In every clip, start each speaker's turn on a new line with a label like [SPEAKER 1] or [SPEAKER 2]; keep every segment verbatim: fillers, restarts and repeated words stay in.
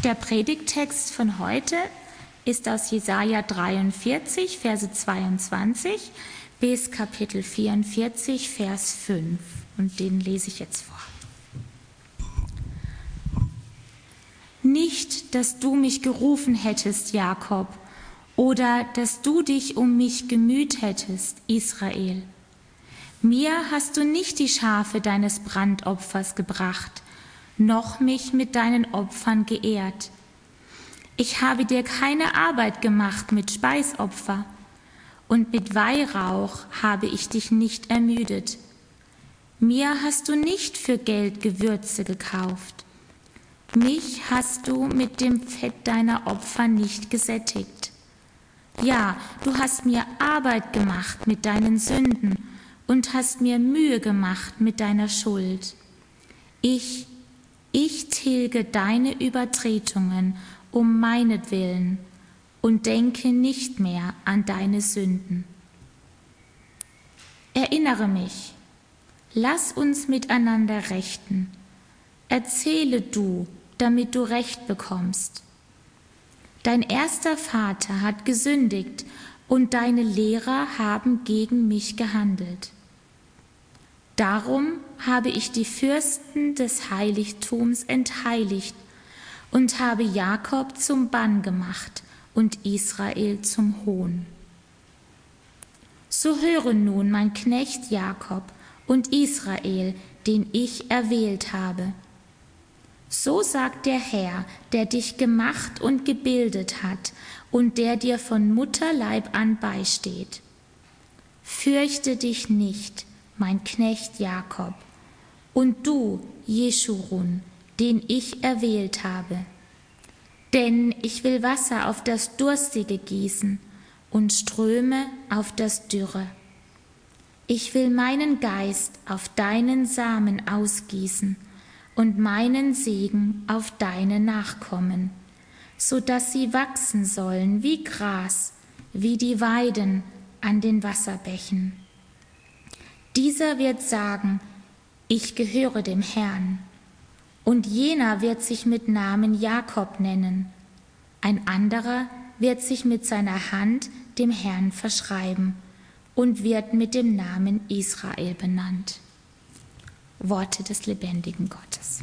[SPEAKER 1] Der Predigttext von heute ist aus Jesaja dreiundvierzig, Verse zweiundzwanzig bis Kapitel vierundvierzig, Vers fünf. Und den lese ich jetzt vor. Nicht, dass du mich gerufen hättest, Jakob, oder dass du dich um mich gemüht hättest, Israel. Mir hast du nicht die Schafe deines Brandopfers gebracht, noch mich mit deinen Opfern geehrt. Ich habe dir keine Arbeit gemacht mit Speisopfer, und mit Weihrauch habe ich dich nicht ermüdet. Mir hast du nicht für Geld Gewürze gekauft. Mich hast du mit dem Fett deiner Opfer nicht gesättigt. Ja, du hast mir Arbeit gemacht mit deinen Sünden und hast mir Mühe gemacht mit deiner Schuld. Ich, ich tilge deine Übertretungen um meinetwillen und denke nicht mehr an deine Sünden. Erinnere mich, lass uns miteinander rechten. Erzähle du, damit du Recht bekommst. Dein erster Vater hat gesündigt und deine Lehrer haben gegen mich gehandelt. Darum habe ich die Fürsten des Heiligtums entheiligt und habe Jakob zum Bann gemacht und Israel zum Hohn. So höre nun, mein Knecht Jakob und Israel, den ich erwählt habe. So sagt der Herr, der dich gemacht und gebildet hat und der dir von Mutterleib an beisteht. Fürchte dich nicht, mein Knecht Jakob, und du, Jeschurun, den ich erwählt habe. Denn ich will Wasser auf das Durstige gießen und Ströme auf das Dürre. Ich will meinen Geist auf deinen Samen ausgießen und meinen Segen auf deine Nachkommen, so dass sie wachsen sollen wie Gras, wie die Weiden an den Wasserbächen. Dieser wird sagen, ich gehöre dem Herrn. Und jener wird sich mit Namen Jakob nennen. Ein anderer wird sich mit seiner Hand dem Herrn verschreiben und wird mit dem Namen Israel benannt. Worte des lebendigen Gottes.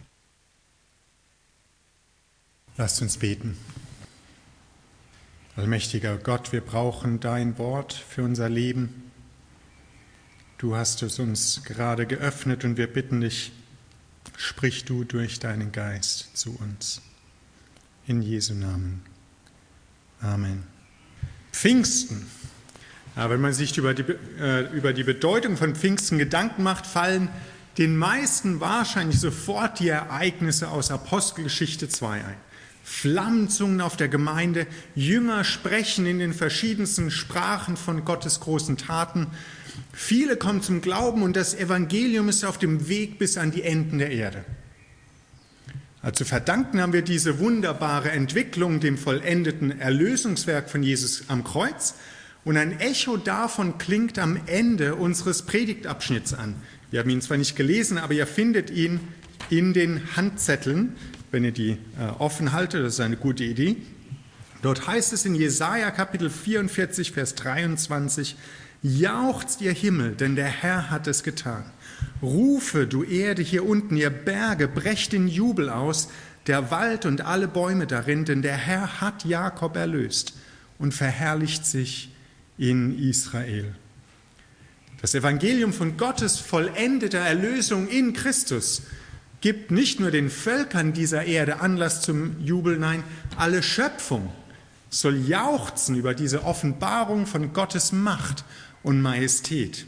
[SPEAKER 2] Lasst uns beten. Allmächtiger Gott, wir brauchen dein Wort für unser Leben. Du hast es uns gerade geöffnet und wir bitten dich, sprich du durch deinen Geist zu uns. In Jesu Namen. Amen. Pfingsten. Ja, wenn man sich über die, äh, über die Bedeutung von Pfingsten Gedanken macht, fallen den meisten wahrscheinlich sofort die Ereignisse aus Apostelgeschichte zwei ein. Flammenzungen auf der Gemeinde, Jünger sprechen in den verschiedensten Sprachen von Gottes großen Taten. Viele kommen zum Glauben und das Evangelium ist auf dem Weg bis an die Enden der Erde. Also verdanken haben wir diese wunderbare Entwicklung dem vollendeten Erlösungswerk von Jesus am Kreuz. Und ein Echo davon klingt am Ende unseres Predigtabschnitts an. Wir haben ihn zwar nicht gelesen, aber ihr findet ihn in den Handzetteln, wenn ihr die äh, offen haltet, das ist eine gute Idee. Dort heißt es in Jesaja Kapitel vierundvierzig, Vers dreiundzwanzig, jauchzt ihr Himmel, denn der Herr hat es getan. Rufe, du Erde hier unten, ihr Berge, brecht in Jubel aus, der Wald und alle Bäume darin, denn der Herr hat Jakob erlöst und verherrlicht sich in Israel. Das Evangelium von Gottes vollendeter Erlösung in Christus gibt nicht nur den Völkern dieser Erde Anlass zum Jubel, nein, alle Schöpfung soll jauchzen über diese Offenbarung von Gottes Macht und Majestät.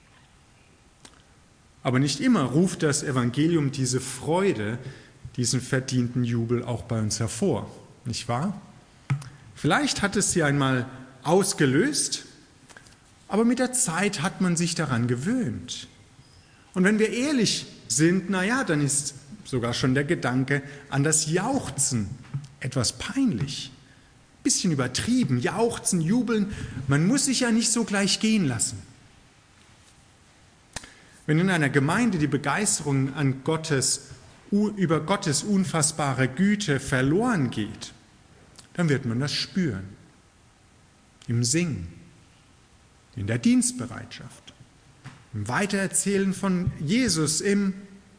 [SPEAKER 2] Aber nicht immer ruft das Evangelium diese Freude, diesen verdienten Jubel auch bei uns hervor, nicht wahr? Vielleicht hat es sie einmal ausgelöst, aber mit der Zeit hat man sich daran gewöhnt. Und wenn wir ehrlich sind, naja, dann ist sogar schon der Gedanke an das Jauchzen etwas peinlich. Bisschen übertrieben, jauchzen, jubeln, man muss sich ja nicht so gleich gehen lassen. Wenn in einer Gemeinde die Begeisterung an Gottes über Gottes unfassbare Güte verloren geht, dann wird man das spüren. Im Singen, in der Dienstbereitschaft, im Weitererzählen von Jesus, im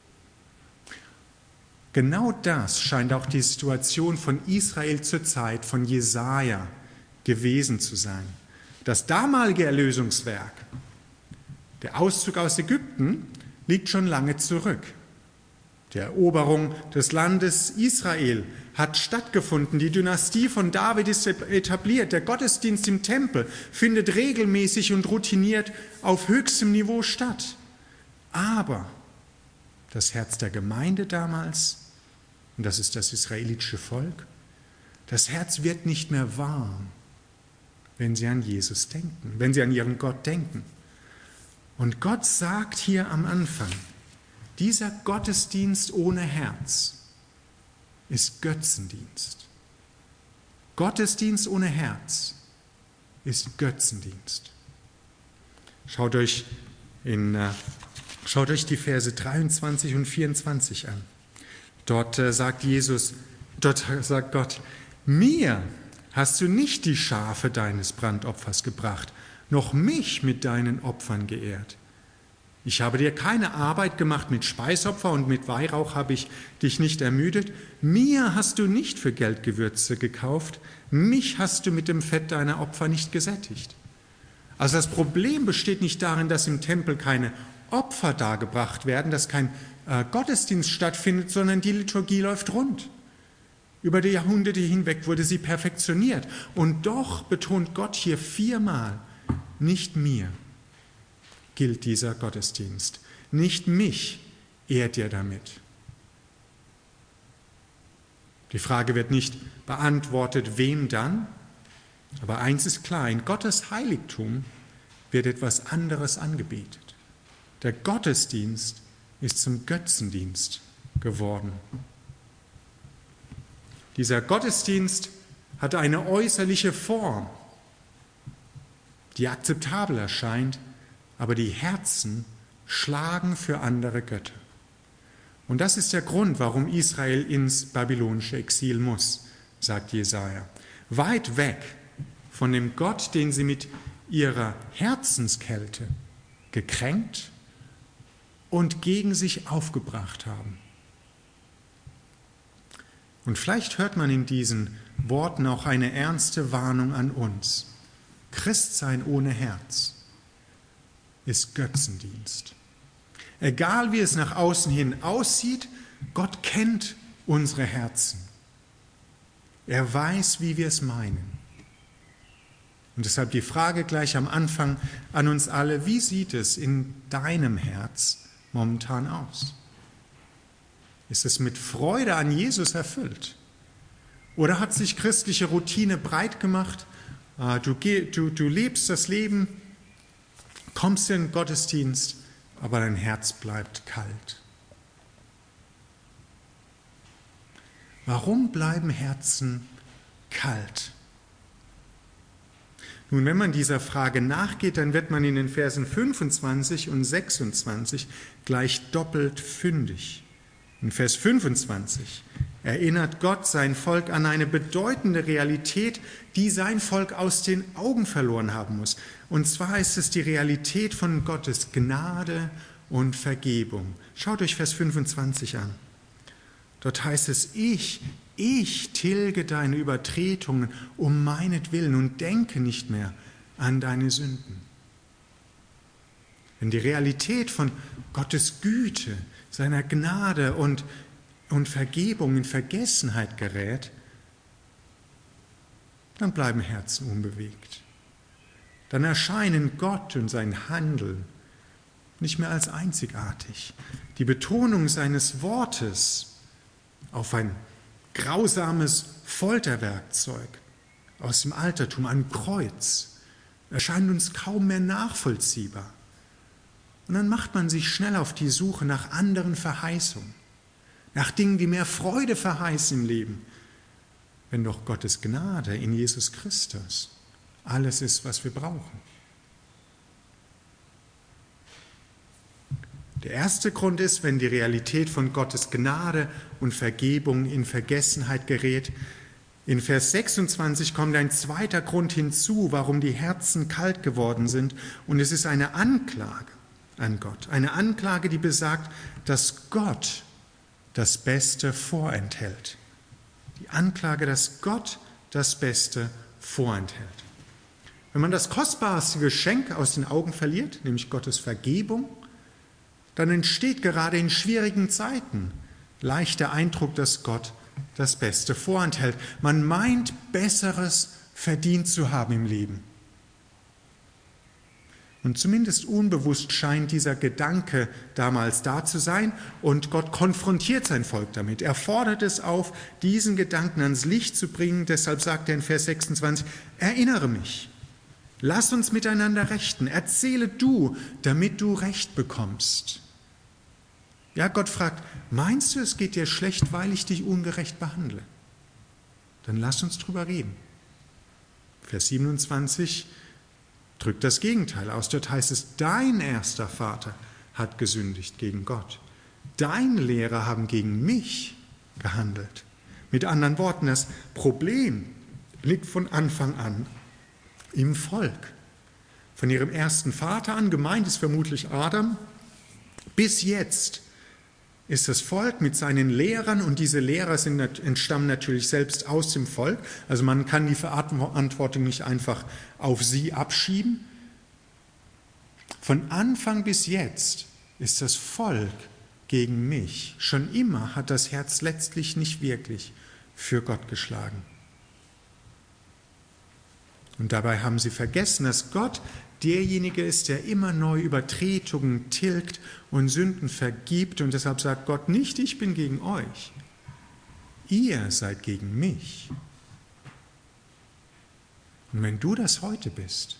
[SPEAKER 2] Genau das scheint auch die Situation von Israel zur Zeit von Jesaja gewesen zu sein. Das damalige Erlösungswerk, der Auszug aus Ägypten, liegt schon lange zurück. Die Eroberung des Landes Israel hat stattgefunden. Die Dynastie von David ist etabliert. Der Gottesdienst im Tempel findet regelmäßig und routiniert auf höchstem Niveau statt. Aber das Herz der Gemeinde damals, und das ist das israelitische Volk, das Herz wird nicht mehr warm, wenn sie an Jesus denken, wenn sie an ihren Gott denken. Und Gott sagt hier am Anfang, dieser Gottesdienst ohne Herz ist Götzendienst. Gottesdienst ohne Herz ist Götzendienst. Schaut euch, in, äh, schaut euch die Verse dreiundzwanzig und vierundzwanzig an. Dort äh, sagt Jesus, dort sagt Gott, mir hast du nicht die Schafe deines Brandopfers gebracht, noch mich mit deinen Opfern geehrt. Ich habe dir keine Arbeit gemacht mit Speisopfer und mit Weihrauch habe ich dich nicht ermüdet. Mir hast du nicht für Geld Gewürze gekauft, mich hast du mit dem Fett deiner Opfer nicht gesättigt. Also das Problem besteht nicht darin, dass im Tempel keine Opfer dargebracht werden, dass kein äh, Gottesdienst stattfindet, sondern die Liturgie läuft rund. Über die Jahrhunderte hinweg wurde sie perfektioniert. Und doch betont Gott hier viermal, nicht mir gilt dieser Gottesdienst, nicht mich ehrt ihr damit. Die Frage wird nicht beantwortet, wem dann, aber eins ist klar, in Gottes Heiligtum wird etwas anderes angebetet. Der Gottesdienst ist zum Götzendienst geworden. Dieser Gottesdienst hat eine äußerliche Form, die akzeptabel erscheint, aber die Herzen schlagen für andere Götter. Und das ist der Grund, warum Israel ins babylonische Exil muss, sagt Jesaja. Weit weg von dem Gott, den sie mit ihrer Herzenskälte gekränkt und gegen sich aufgebracht haben. Und vielleicht hört man in diesen Worten auch eine ernste Warnung an uns. Christsein ohne Herz ist Götzendienst. Egal wie es nach außen hin aussieht, Gott kennt unsere Herzen. Er weiß, wie wir es meinen. Und deshalb die Frage gleich am Anfang an uns alle, wie sieht es in deinem Herz momentan aus? Ist es mit Freude an Jesus erfüllt? Oder hat sich christliche Routine breit gemacht? Du, du, du lebst das Leben, kommst in den Gottesdienst, aber dein Herz bleibt kalt. Warum bleiben Herzen kalt? Nun, wenn man dieser Frage nachgeht, dann wird man in den Versen fünfundzwanzig und sechsundzwanzig gleich doppelt fündig. In Vers fünfundzwanzig erinnert Gott sein Volk an eine bedeutende Realität, die sein Volk aus den Augen verloren haben muss. Und zwar ist es die Realität von Gottes Gnade und Vergebung. Schaut euch Vers fünfundzwanzig an. Dort heißt es, ich, ich tilge deine Übertretungen um meinetwillen und denke nicht mehr an deine Sünden. Wenn die Realität von Gottes Güte, seiner Gnade und, und Vergebung in Vergessenheit gerät, dann bleiben Herzen unbewegt. Dann erscheinen Gott und sein Handeln nicht mehr als einzigartig. Die Betonung seines Wortes auf ein grausames Folterwerkzeug aus dem Altertum, ein Kreuz, erscheint uns kaum mehr nachvollziehbar. Und dann macht man sich schnell auf die Suche nach anderen Verheißungen, nach Dingen, die mehr Freude verheißen im Leben, wenn doch Gottes Gnade in Jesus Christus alles ist, was wir brauchen. Der erste Grund ist, wenn die Realität von Gottes Gnade und Vergebung in Vergessenheit gerät. In Vers sechsundzwanzig kommt ein zweiter Grund hinzu, warum die Herzen kalt geworden sind. Und es ist eine Anklage an Gott. Eine Anklage, die besagt, dass Gott das Beste vorenthält. Die Anklage, dass Gott das Beste vorenthält. Wenn man das kostbarste Geschenk aus den Augen verliert, nämlich Gottes Vergebung, dann entsteht gerade in schwierigen Zeiten leicht der Eindruck, dass Gott das Beste vorenthält. Man meint, Besseres verdient zu haben im Leben. Und zumindest unbewusst scheint dieser Gedanke damals da zu sein und Gott konfrontiert sein Volk damit. Er fordert es auf, diesen Gedanken ans Licht zu bringen. Deshalb sagt er in Vers sechsundzwanzig, erinnere mich, lass uns miteinander rechten, erzähle du, damit du Recht bekommst. Ja, Gott fragt, meinst du, es geht dir schlecht, weil ich dich ungerecht behandle? Dann lass uns drüber reden. Vers siebenundzwanzig drückt das Gegenteil aus. Dort heißt es, dein erster Vater hat gesündigt gegen Gott. Deine Lehrer haben gegen mich gehandelt. Mit anderen Worten, das Problem liegt von Anfang an im Volk. Von ihrem ersten Vater an, gemeint ist vermutlich Adam, bis jetzt ist das Volk mit seinen Lehrern, und diese Lehrer sind, entstammen natürlich selbst aus dem Volk, also man kann die Verantwortung nicht einfach auf sie abschieben. Von Anfang bis jetzt ist das Volk gegen mich. Schon immer hat das Herz letztlich nicht wirklich für Gott geschlagen. Und dabei haben sie vergessen, dass Gott derjenige ist, der immer neu Übertretungen tilgt und Sünden vergibt. Und deshalb sagt Gott nicht, ich bin gegen euch. Ihr seid gegen mich. Und wenn du das heute bist,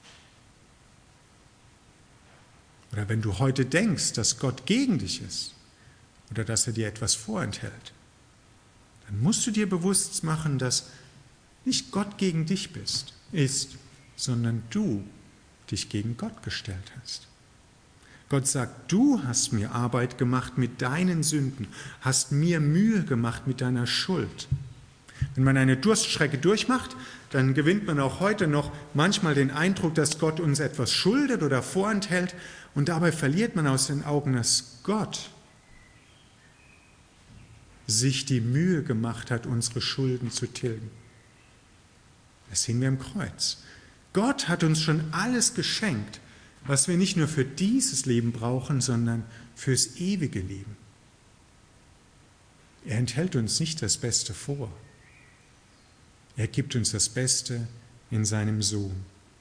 [SPEAKER 2] oder wenn du heute denkst, dass Gott gegen dich ist, oder dass er dir etwas vorenthält, dann musst du dir bewusst machen, dass nicht Gott gegen dich bist, ist, sondern du dich gegen Gott gestellt hast. Gott sagt, du hast mir Arbeit gemacht mit deinen Sünden, hast mir Mühe gemacht mit deiner Schuld. Wenn man eine Durststrecke durchmacht, dann gewinnt man auch heute noch manchmal den Eindruck, dass Gott uns etwas schuldet oder vorenthält, und dabei verliert man aus den Augen, dass Gott sich die Mühe gemacht hat, unsere Schulden zu tilgen. Das sehen wir im Kreuz. Gott hat uns schon alles geschenkt, was wir nicht nur für dieses Leben brauchen, sondern fürs ewige Leben. Er enthält uns nicht das Beste vor. Er gibt uns das Beste in seinem Sohn.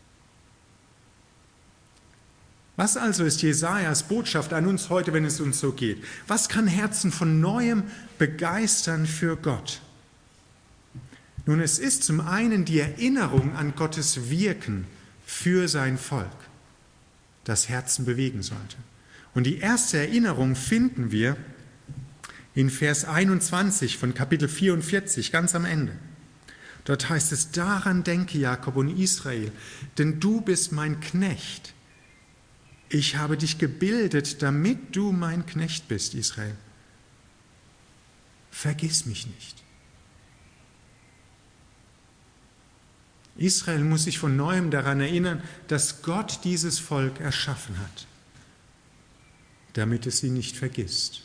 [SPEAKER 2] Was also ist Jesajas Botschaft an uns heute, wenn es uns so geht? Was kann Herzen von Neuem begeistern für Gott? Nun, es ist zum einen die Erinnerung an Gottes Wirken für sein Volk, das Herzen bewegen sollte. Und die erste Erinnerung finden wir in Vers einundzwanzig von Kapitel vierundvierzig, ganz am Ende. Dort heißt es, daran denke Jakob und Israel, denn du bist mein Knecht. Ich habe dich gebildet, damit du mein Knecht bist, Israel. Vergiss mich nicht. Israel muss sich von Neuem daran erinnern, dass Gott dieses Volk erschaffen hat, damit es sie nicht vergisst.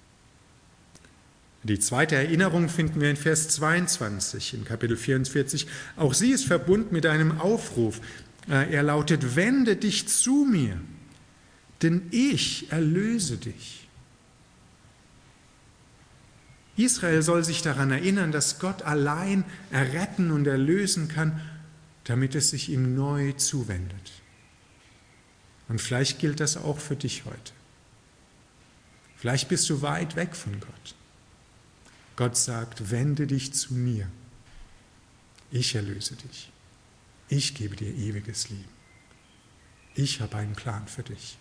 [SPEAKER 2] Die zweite Erinnerung finden wir in Vers zweiundzwanzig in Kapitel vierundvierzig. Auch sie ist verbunden mit einem Aufruf. Er lautet, wende dich zu mir, denn ich erlöse dich. Israel soll sich daran erinnern, dass Gott allein erretten und erlösen kann, damit es sich ihm neu zuwendet. Und vielleicht gilt das auch für dich heute. Vielleicht bist du weit weg von Gott. Gott sagt, wende dich zu mir. Ich erlöse dich. Ich gebe dir ewiges Leben. Ich habe einen Plan für dich.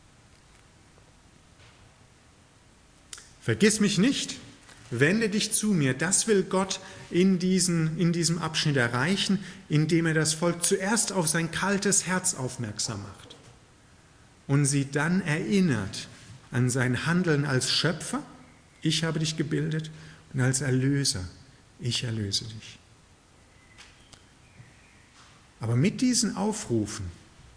[SPEAKER 2] Vergiss mich nicht. Wende dich zu mir. Das will Gott in, diesen, in diesem Abschnitt erreichen, indem er das Volk zuerst auf sein kaltes Herz aufmerksam macht und sie dann erinnert an sein Handeln als Schöpfer, ich habe dich gebildet, und als Erlöser, ich erlöse dich. Aber mit diesen Aufrufen,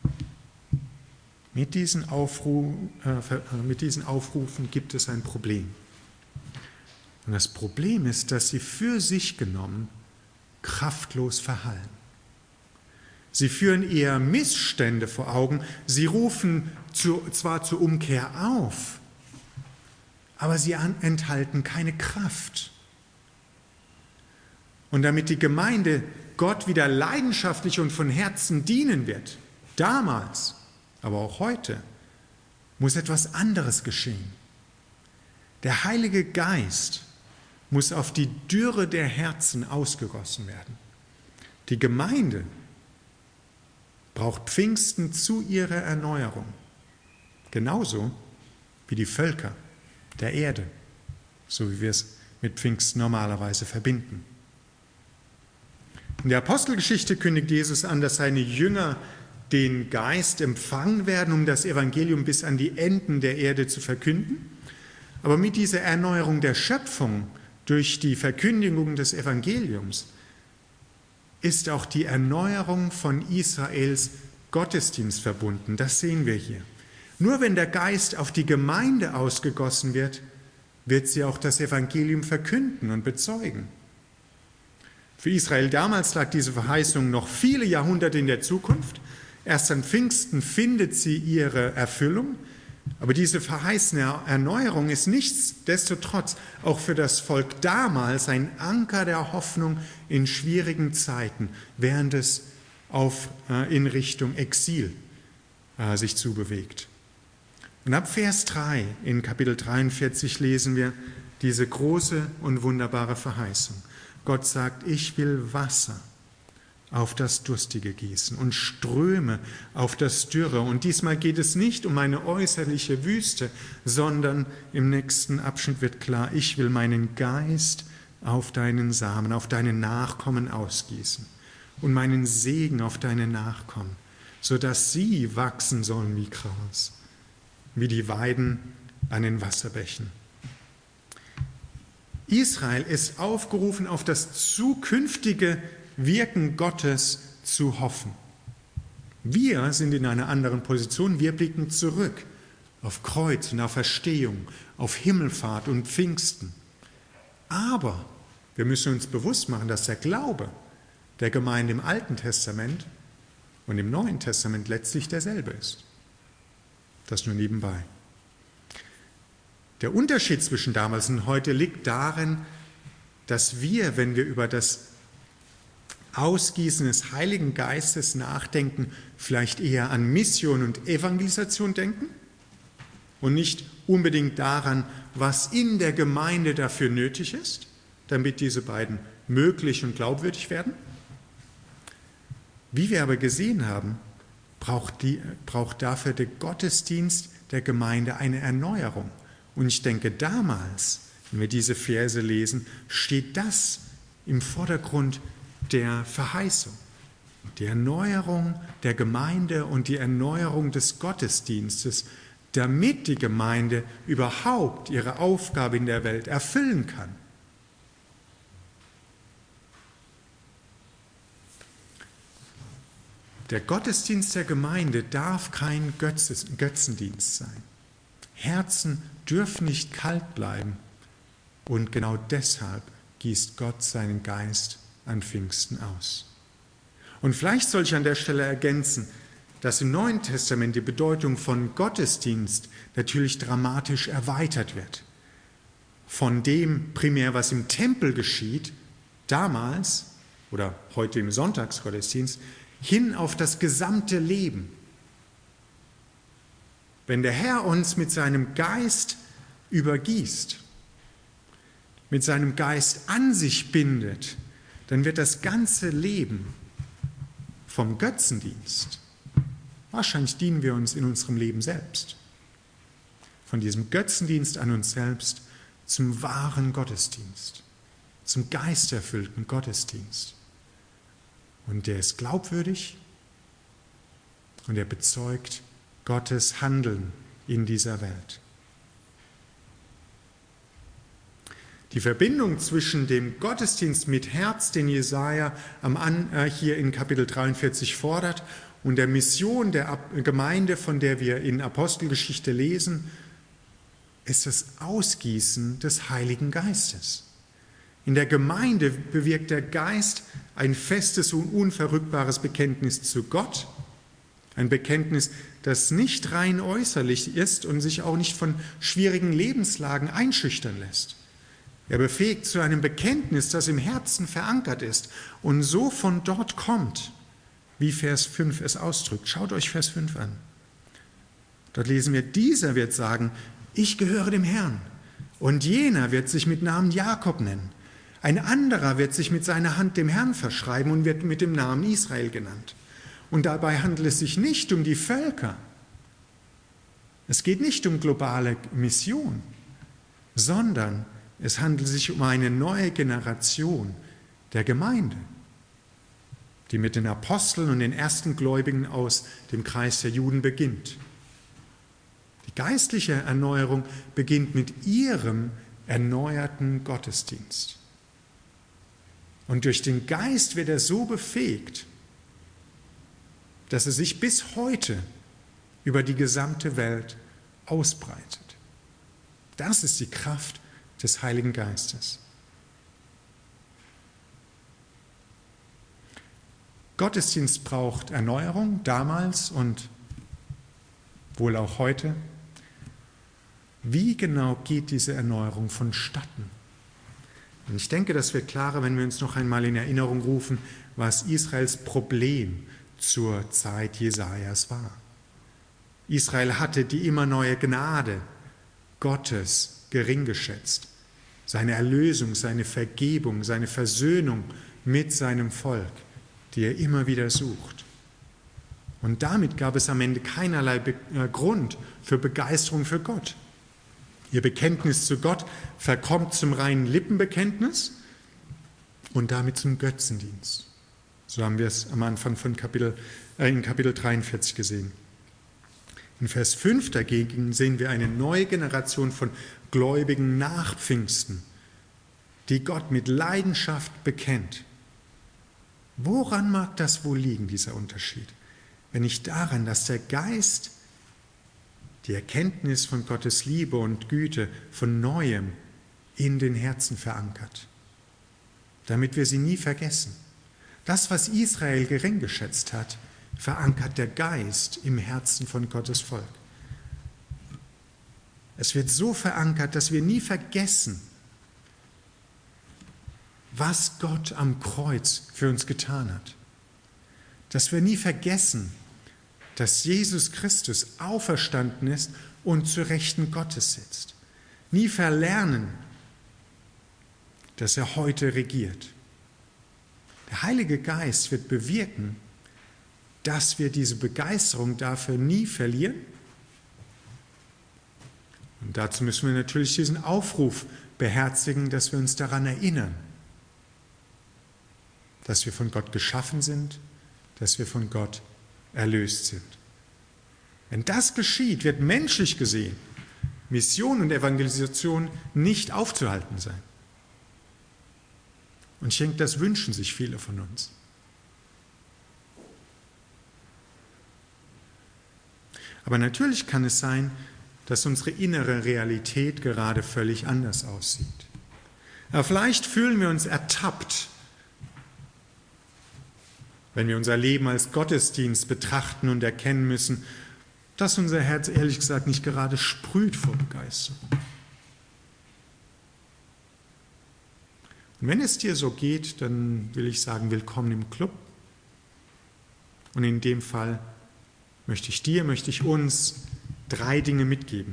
[SPEAKER 2] mit diesen, Aufruf, äh, mit diesen Aufrufen gibt es ein Problem. Und das Problem ist, dass sie für sich genommen kraftlos verhallen. Sie führen eher Missstände vor Augen, sie rufen zu, zwar zur Umkehr auf, aber sie enthalten keine Kraft. Und damit die Gemeinde Gott wieder leidenschaftlich und von Herzen dienen wird, damals, aber auch heute, muss etwas anderes geschehen. Der Heilige Geist muss auf die Dürre der Herzen ausgegossen werden. Die Gemeinde braucht Pfingsten zu ihrer Erneuerung, genauso wie die Völker der Erde, so wie wir es mit Pfingsten normalerweise verbinden. In der Apostelgeschichte kündigt Jesus an, dass seine Jünger den Geist empfangen werden, um das Evangelium bis an die Enden der Erde zu verkünden. Aber mit dieser Erneuerung der Schöpfung durch die Verkündigung des Evangeliums ist auch die Erneuerung von Israels Gottesdienst verbunden. Das sehen wir hier. Nur wenn der Geist auf die Gemeinde ausgegossen wird, wird sie auch das Evangelium verkünden und bezeugen. Für Israel damals lag diese Verheißung noch viele Jahrhunderte in der Zukunft. Erst an Pfingsten findet sie ihre Erfüllung. Aber diese verheißene Erneuerung ist nichtsdestotrotz auch für das Volk damals ein Anker der Hoffnung in schwierigen Zeiten, während es auf, äh, in Richtung Exil äh, sich zubewegt. Und ab Vers drei in Kapitel dreiundvierzig lesen wir diese große und wunderbare Verheißung. Gott sagt, ich will Wasser auf das Durstige gießen und Ströme auf das Dürre. Und diesmal geht es nicht um eine äußerliche Wüste, sondern im nächsten Abschnitt wird klar, ich will meinen Geist auf deinen Samen, auf deine Nachkommen ausgießen und meinen Segen auf deine Nachkommen, sodass sie wachsen sollen wie Gras, wie die Weiden an den Wasserbächen. Israel ist aufgerufen, auf das zukünftige Wirken Gottes zu hoffen. Wir sind in einer anderen Position. Wir blicken zurück auf Kreuz und auf Verstehung, auf Himmelfahrt und Pfingsten. Aber wir müssen uns bewusst machen, dass der Glaube der Gemeinde im Alten Testament und im Neuen Testament letztlich derselbe ist. Das nur nebenbei. Der Unterschied zwischen damals und heute liegt darin, dass wir, wenn wir über das Ausgießen des Heiligen Geistes nachdenken, vielleicht eher an Mission und Evangelisation denken und nicht unbedingt daran, was in der Gemeinde dafür nötig ist, damit diese beiden möglich und glaubwürdig werden. Wie wir aber gesehen haben, braucht, die, braucht dafür der Gottesdienst der Gemeinde eine Erneuerung. Und ich denke, damals, wenn wir diese Verse lesen, steht das im Vordergrund der Verheißung. Die Erneuerung der Gemeinde und die Erneuerung des Gottesdienstes, damit die Gemeinde überhaupt ihre Aufgabe in der Welt erfüllen kann. Der Gottesdienst der Gemeinde darf kein Götzendienst sein. Herzen dürfen nicht kalt bleiben. Und genau deshalb gießt Gott seinen Geist an Pfingsten aus. Und vielleicht soll ich an der Stelle ergänzen, dass im Neuen Testament die Bedeutung von Gottesdienst natürlich dramatisch erweitert wird. Von dem primär, was im Tempel geschieht, damals oder heute im Sonntagsgottesdienst, hin auf das gesamte Leben. Wenn der Herr uns mit seinem Geist übergießt, mit seinem Geist an sich bindet, dann wird das ganze Leben vom Götzendienst, wahrscheinlich dienen wir uns in unserem Leben selbst, von diesem Götzendienst an uns selbst zum wahren Gottesdienst, zum geisterfüllten Gottesdienst. Und der ist glaubwürdig und er bezeugt Gottes Handeln in dieser Welt. Die Verbindung zwischen dem Gottesdienst mit Herz, den Jesaja am An, äh, hier in Kapitel dreiundvierzig fordert, und der Mission der Ab- Gemeinde, von der wir in Apostelgeschichte lesen, ist das Ausgießen des Heiligen Geistes. In der Gemeinde bewirkt der Geist ein festes und unverrückbares Bekenntnis zu Gott, ein Bekenntnis, das nicht rein äußerlich ist und sich auch nicht von schwierigen Lebenslagen einschüchtern lässt. Er befähigt zu einem Bekenntnis, das im Herzen verankert ist und so von dort kommt, wie Vers fünf es ausdrückt. Schaut euch Vers fünf an. Dort lesen wir, dieser wird sagen, ich gehöre dem Herrn. Und jener wird sich mit Namen Jakob nennen. Ein anderer wird sich mit seiner Hand dem Herrn verschreiben und wird mit dem Namen Israel genannt. Und dabei handelt es sich nicht um die Völker. Es geht nicht um globale Mission, sondern es handelt sich um eine neue Generation der Gemeinde, die mit den Aposteln und den ersten Gläubigen aus dem Kreis der Juden beginnt. Die geistliche Erneuerung beginnt mit ihrem erneuerten Gottesdienst. Und durch den Geist wird er so befähigt, dass er sich bis heute über die gesamte Welt ausbreitet. Das ist die Kraft des Heiligen Geistes. Gottesdienst braucht Erneuerung, damals und wohl auch heute. Wie genau geht diese Erneuerung vonstatten? Und ich denke, das wird klarer, wenn wir uns noch einmal in Erinnerung rufen, was Israels Problem zur Zeit Jesajas war. Israel hatte die immer neue Gnade Gottes gering geschätzt. Seine Erlösung, seine Vergebung, seine Versöhnung mit seinem Volk, die er immer wieder sucht. Und damit gab es am Ende keinerlei Be- äh, Grund für Begeisterung für Gott. Ihr Bekenntnis zu Gott verkommt zum reinen Lippenbekenntnis und damit zum Götzendienst. So haben wir es am Anfang von Kapitel, äh, in Kapitel dreiundvierzig gesehen. In Vers fünf dagegen sehen wir eine neue Generation von Gläubigen nach Pfingsten, die Gott mit Leidenschaft bekennt. Woran mag das wohl liegen, dieser Unterschied? Wenn nicht daran, dass der Geist die Erkenntnis von Gottes Liebe und Güte von Neuem in den Herzen verankert, damit wir sie nie vergessen. Das, was Israel gering geschätzt hat, verankert der Geist im Herzen von Gottes Volk. Es wird so verankert, dass wir nie vergessen, was Gott am Kreuz für uns getan hat. Dass wir nie vergessen, dass Jesus Christus auferstanden ist und zu Rechten Gottes sitzt. Nie verlernen, dass er heute regiert. Der Heilige Geist wird bewirken, dass wir diese Begeisterung dafür nie verlieren. Und dazu müssen wir natürlich diesen Aufruf beherzigen, dass wir uns daran erinnern, dass wir von Gott geschaffen sind, dass wir von Gott erlöst sind. Wenn das geschieht, wird menschlich gesehen Mission und Evangelisation nicht aufzuhalten sein. Und ich denke, das wünschen sich viele von uns. Aber natürlich kann es sein, dass unsere innere Realität gerade völlig anders aussieht. Aber vielleicht fühlen wir uns ertappt, wenn wir unser Leben als Gottesdienst betrachten und erkennen müssen, dass unser Herz ehrlich gesagt nicht gerade sprüht vor Begeisterung. Und wenn es dir so geht, dann will ich sagen, willkommen im Club. Und in dem Fall möchte ich dir, möchte ich uns drei Dinge mitgeben.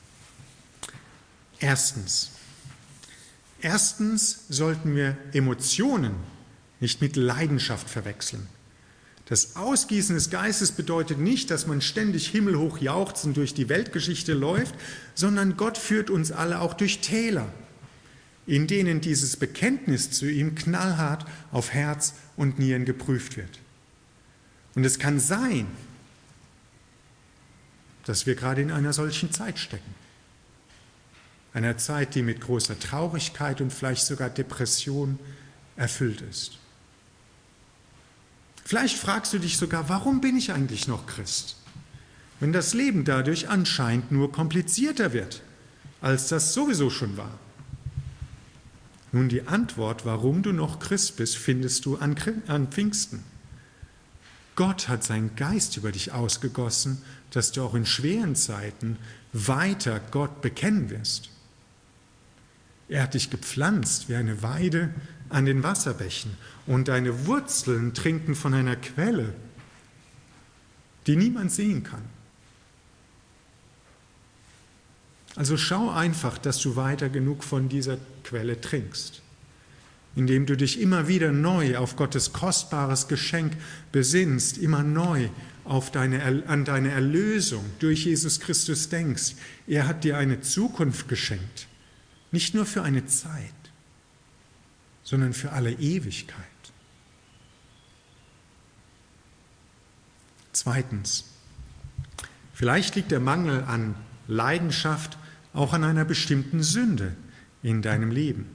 [SPEAKER 2] Erstens, erstens sollten wir Emotionen nicht mit Leidenschaft verwechseln. Das Ausgießen des Geistes bedeutet nicht, dass man ständig himmelhoch jauchzend durch die Weltgeschichte läuft, sondern Gott führt uns alle auch durch Täler, in denen dieses Bekenntnis zu ihm knallhart auf Herz und Nieren geprüft wird. Und es kann sein, dass wir gerade in einer solchen Zeit stecken. einer Zeit, die mit großer Traurigkeit und vielleicht sogar Depression erfüllt ist. Vielleicht fragst du dich sogar, warum bin ich eigentlich noch Christ? Wenn das Leben dadurch anscheinend nur komplizierter wird, als das sowieso schon war. Nun, die Antwort, warum du noch Christ bist, findest du an, an Pfingsten. Gott hat seinen Geist über dich ausgegossen, dass du auch in schweren Zeiten weiter Gott bekennen wirst. Er hat dich gepflanzt wie eine Weide an den Wasserbächen und deine Wurzeln trinken von einer Quelle, die niemand sehen kann. Also schau einfach, dass du weiter genug von dieser Quelle trinkst, indem du dich immer wieder neu auf Gottes kostbares Geschenk besinnst, immer neu auf deine, an deine Erlösung durch Jesus Christus denkst. Er hat dir eine Zukunft geschenkt, nicht nur für eine Zeit, sondern für alle Ewigkeit. Zweitens, vielleicht liegt der Mangel an Leidenschaft auch an einer bestimmten Sünde in deinem Leben.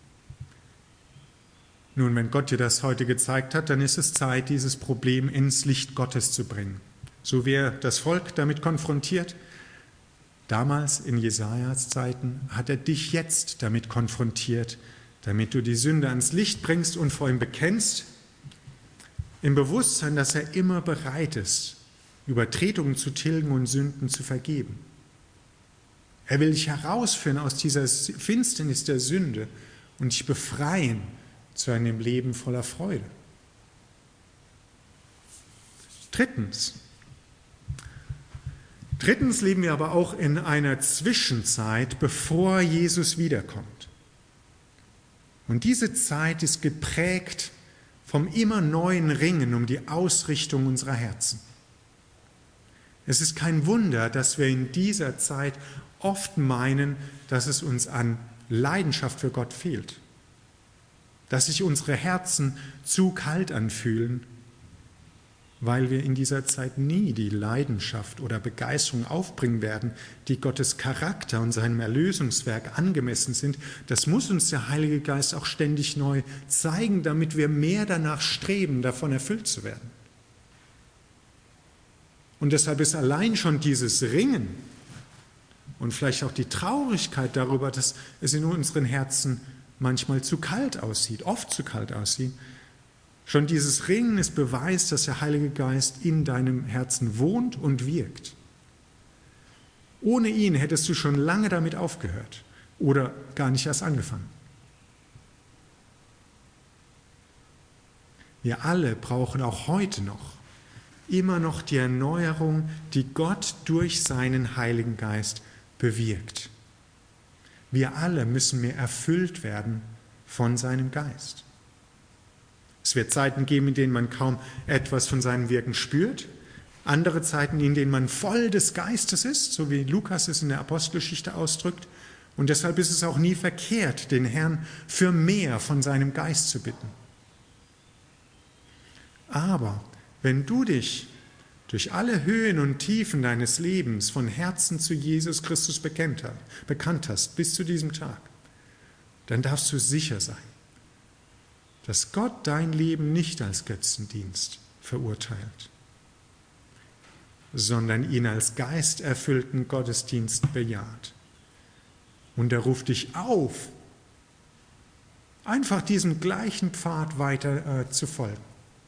[SPEAKER 2] Nun, wenn Gott dir das heute gezeigt hat, dann ist es Zeit, dieses Problem ins Licht Gottes zu bringen. So wäre das Volk damit konfrontiert. Damals in Jesajas Zeiten hat er dich jetzt damit konfrontiert, damit du die Sünde ans Licht bringst und vor ihm bekennst, im Bewusstsein, dass er immer bereit ist, Übertretungen zu tilgen und Sünden zu vergeben. Er will dich herausführen aus dieser Finsternis der Sünde und dich befreien zu einem Leben voller Freude. Drittens. Drittens leben wir aber auch in einer Zwischenzeit, bevor Jesus wiederkommt. Und diese Zeit ist geprägt vom immer neuen Ringen um die Ausrichtung unserer Herzen. Es ist kein Wunder, dass wir in dieser Zeit oft meinen, dass es uns an Leidenschaft für Gott fehlt, dass sich unsere Herzen zu kalt anfühlen, weil wir in dieser Zeit nie die Leidenschaft oder Begeisterung aufbringen werden, die Gottes Charakter und seinem Erlösungswerk angemessen sind. Das muss uns der Heilige Geist auch ständig neu zeigen, damit wir mehr danach streben, davon erfüllt zu werden. Und deshalb ist allein schon dieses Ringen und vielleicht auch die Traurigkeit darüber, dass es in unseren Herzen manchmal zu kalt aussieht, oft zu kalt aussieht, schon dieses Ringen ist Beweis, dass der Heilige Geist in deinem Herzen wohnt und wirkt. Ohne ihn hättest du schon lange damit aufgehört oder gar nicht erst angefangen. Wir alle brauchen auch heute noch immer noch die Erneuerung, die Gott durch seinen Heiligen Geist bewirkt. Wir alle müssen mehr erfüllt werden von seinem Geist. Es wird Zeiten geben, in denen man kaum etwas von seinem Wirken spürt, andere Zeiten, in denen man voll des Geistes ist, so wie Lukas es in der Apostelgeschichte ausdrückt. Und deshalb ist es auch nie verkehrt, den Herrn für mehr von seinem Geist zu bitten. Aber wenn du dich durch alle Höhen und Tiefen deines Lebens von Herzen zu Jesus Christus bekannt hast, bis zu diesem Tag, dann darfst du sicher sein, dass Gott dein Leben nicht als Götzendienst verurteilt, sondern ihn als geisterfüllten Gottesdienst bejaht. Und er ruft dich auf, einfach diesem gleichen Pfad weiter äh, zu folgen.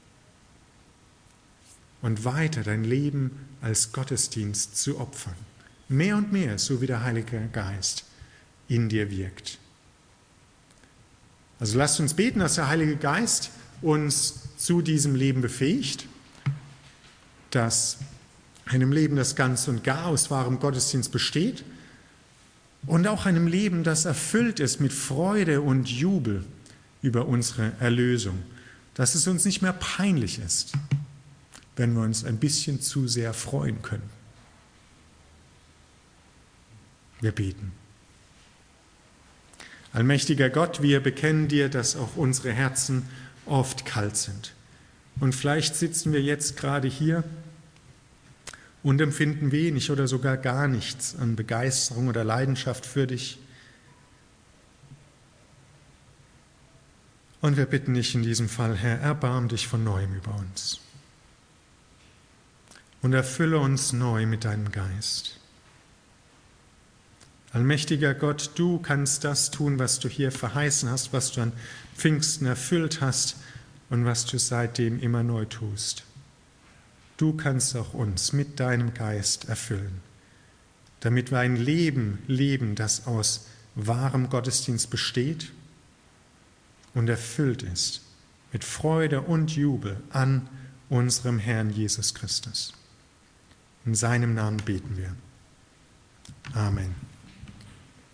[SPEAKER 2] Und weiter dein Leben als Gottesdienst zu opfern. Mehr und mehr, so wie der Heilige Geist in dir wirkt. Also lasst uns beten, dass der Heilige Geist uns zu diesem Leben befähigt, dass einem Leben, das ganz und gar aus wahrem Gottesdienst besteht und auch einem Leben, das erfüllt ist mit Freude und Jubel über unsere Erlösung, dass es uns nicht mehr peinlich ist, wenn wir uns ein bisschen zu sehr freuen können. Wir beten. Allmächtiger Gott, wir bekennen dir, dass auch unsere Herzen oft kalt sind. Und vielleicht sitzen wir jetzt gerade hier und empfinden wenig oder sogar gar nichts an Begeisterung oder Leidenschaft für dich. Und wir bitten dich in diesem Fall, Herr, erbarm dich von neuem über uns. Und erfülle uns neu mit deinem Geist. Allmächtiger Gott, du kannst das tun, was du hier verheißen hast, was du an Pfingsten erfüllt hast und was du seitdem immer neu tust. Du kannst auch uns mit deinem Geist erfüllen, damit wir ein Leben leben, das aus wahrem Gottesdienst besteht und erfüllt ist mit Freude und Jubel an unserem Herrn Jesus Christus. In seinem Namen beten wir. Amen.